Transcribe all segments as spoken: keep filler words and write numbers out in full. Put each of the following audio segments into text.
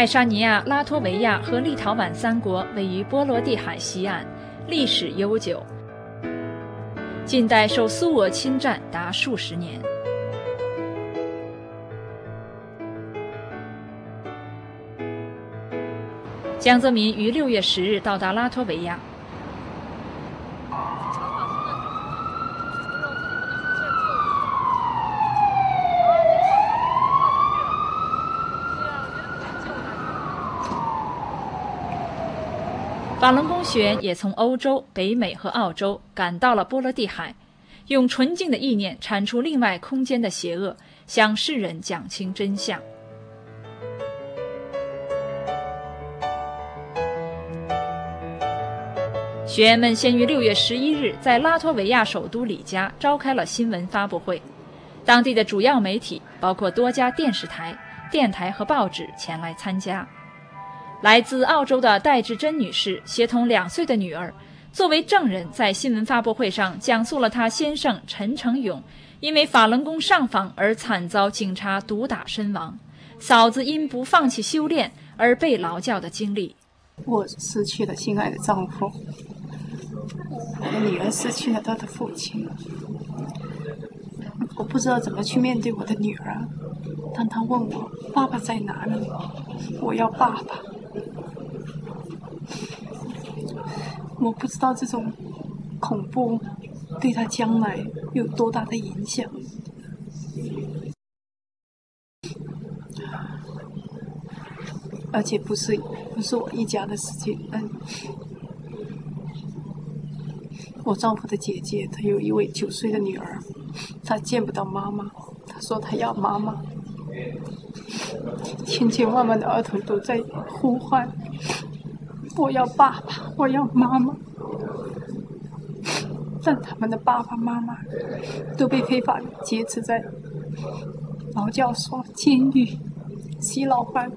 爱沙尼亚、拉脱维亚和立陶宛三国位于波罗的海西岸，历史悠久。近代受苏俄侵占达数十年。江泽民于六月十日到达拉脱维亚。法轮功学员也从欧洲、北美和澳洲赶到了波罗的海，用纯净的意念铲除另外空间的邪恶，向世人讲清真相。学员们先于六月十一日在拉脱维亚首都里加召开了新闻发布会，当地的主要媒体包括多家电视台、电台和报纸前来参加。来自澳洲的戴志珍女士协同两岁的女儿作为证人，在新闻发布会上讲述了她先生陈成勇因为法轮功上访而惨遭警察毒打身亡，嫂子因不放弃修炼而被劳教的经历。 我失去了心爱的丈夫，我的女儿失去了她的父亲，我不知道怎么去面对我的女儿。当她问我爸爸在哪里，我要爸爸。我不知道这种恐怖对她将来有多大的影响。而且不是不是我一家的事情。嗯，我丈夫的姐姐，她有一位九岁的女儿，她见不到妈妈，她说她要妈妈。千千万万的儿童都在呼唤，我要爸爸，我要妈妈。但他们的爸爸妈妈都被非法劫持在劳教所、监狱、洗脑班。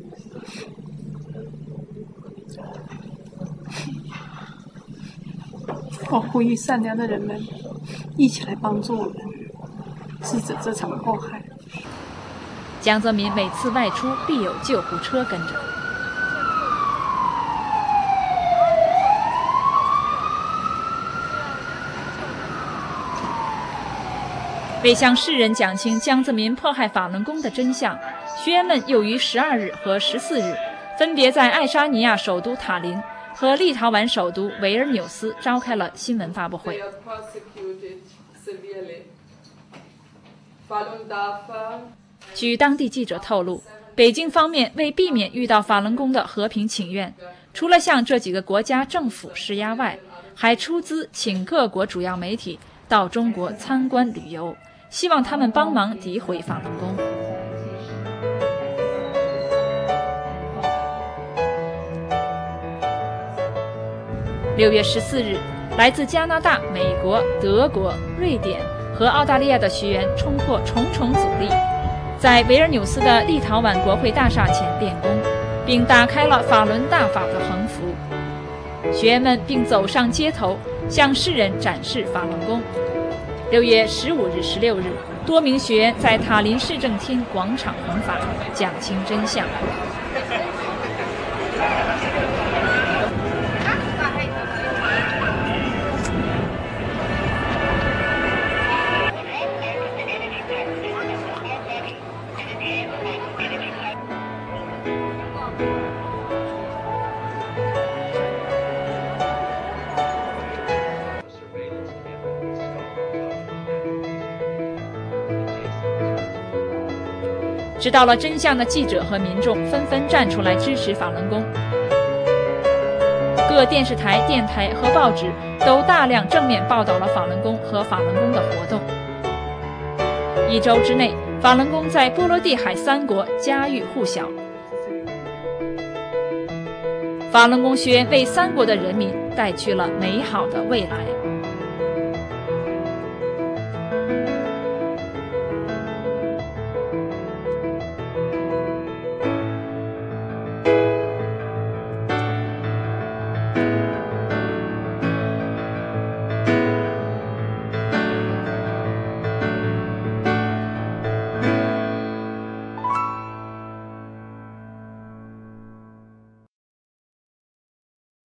我呼吁善良的人们一起来帮助我们，制止这场祸害。 江泽民每次外出必有救护车跟着。为向世人讲清江泽民迫害法轮功的真相，学员们又于十二日和十四日分别在爱沙尼亚首都塔林和立陶宛首都维尔纽斯召开了新闻发布会。据当地记者透露，北京方面为避免遇到法轮功的和平请愿，除了向这几个国家政府施压外，还出资请各国主要媒体到中国参观旅游，希望他们帮忙诋毁法轮功。六月十四日，来自加拿大、美国、德国、瑞典和澳大利亚的学员冲破重重阻力，在维尔纽斯的立陶宛国会大厦前练功，并打开了法轮大法的横幅。学员们并走上街头，向世人展示法轮功。六月十五日、十六日，多名学员在塔林市政厅广场弘法，讲清真相。知道了真相的记者和民众纷纷站出来支持法轮功，各电视台、电台和报纸都大量正面报道了法轮功和法轮功的活动。一周之内，法轮功在波罗的海三国家喻户晓。法轮功学员为三国的人民带去了美好的未来。